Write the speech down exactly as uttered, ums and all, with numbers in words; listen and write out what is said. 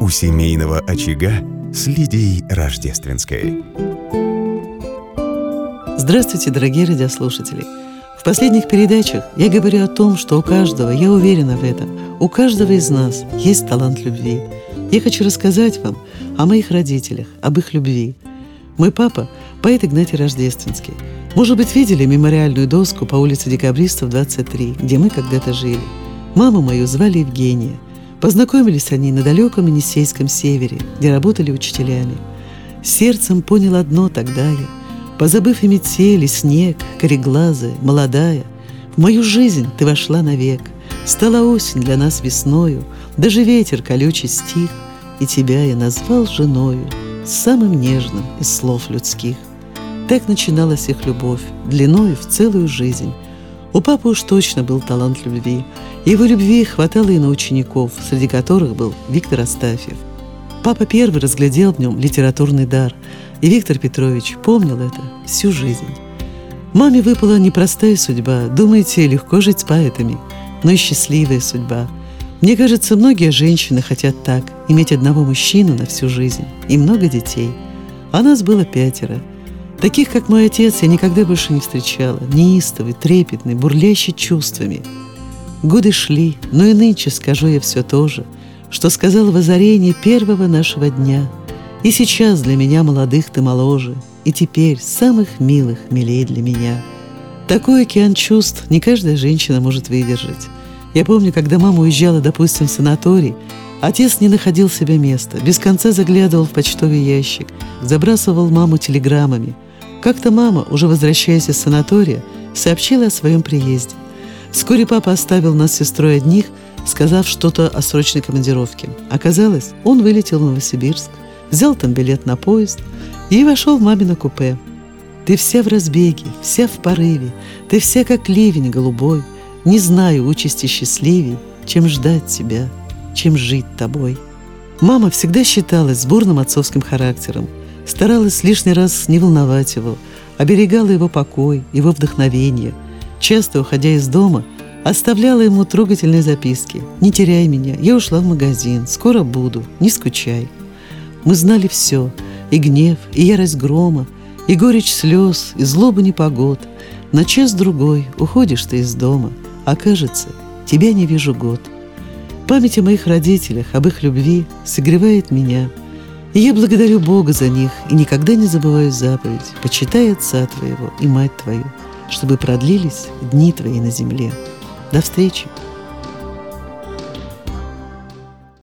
у семейного очага с Лидией Рождественской. Здравствуйте, дорогие радиослушатели! В последних передачах я говорю о том, что у каждого, я уверена в этом, у каждого из нас есть талант любви. Я хочу рассказать вам о моих родителях, об их любви. Мой папа – поэт Игнатий Рождественский. Может быть, видели мемориальную доску по улице Декабристов, двадцать три, где мы когда-то жили. Маму мою звали Евгения. Познакомились они на далеком Енисейском севере, где работали учителями. Сердцем понял одно тогда я, позабыв и метель, и снег, кореглазая, молодая. В мою жизнь ты вошла навек, стала осень для нас весною, даже ветер колючий стих, и тебя я назвал женою, самым нежным из слов людских. Так начиналась их любовь, длиною в целую жизнь. У папы уж точно был талант любви. Его любви хватало и на учеников, среди которых был Виктор Астафьев. Папа первый разглядел в нем литературный дар, и Виктор Петрович помнил это всю жизнь. Маме выпала непростая судьба, думаете, легко жить с поэтами, но и счастливая судьба. Мне кажется, многие женщины хотят так, иметь одного мужчину на всю жизнь и много детей. А нас было пятеро. Таких, как мой отец, я никогда больше не встречала, неистовый, трепетный, бурлящий чувствами. Годы шли, но и нынче скажу я все то же, что сказала в озарении первого нашего дня. И сейчас для меня молодых ты моложе, и теперь самых милых милей для меня. Такой океан чувств не каждая женщина может выдержать. Я помню, когда мама уезжала, допустим, в санаторий, отец не находил себе места, без конца заглядывал в почтовый ящик, забрасывал маму телеграммами. Как-то мама, уже возвращаясь из санатория, сообщила о своем приезде. Вскоре папа оставил нас с сестрой одних, сказав что-то о срочной командировке. Оказалось, он вылетел в Новосибирск, взял там билет на поезд и вошел в мамино купе. «Ты вся в разбеге, вся в порыве, ты вся как ливень голубой. Не знаю участи счастливей, чем ждать тебя, чем жить тобой». Мама всегда считалась бурным отцовским характером, старалась лишний раз не волновать его, оберегала его покой, его вдохновение. Часто, уходя из дома, оставляла ему трогательные записки: «Не теряй меня, я ушла в магазин, скоро буду, не скучай». Мы знали все: и гнев, и ярость грома, и горечь слез, и злобу непогод. На час-другой уходишь ты из дома, а кажется, тебя не вижу год. Память о моих родителях, об их любви согревает меня. И я благодарю Бога за них и никогда не забываю заповедь: «Почитай отца твоего и мать твою, чтобы продлились дни твои на земле». До встречи!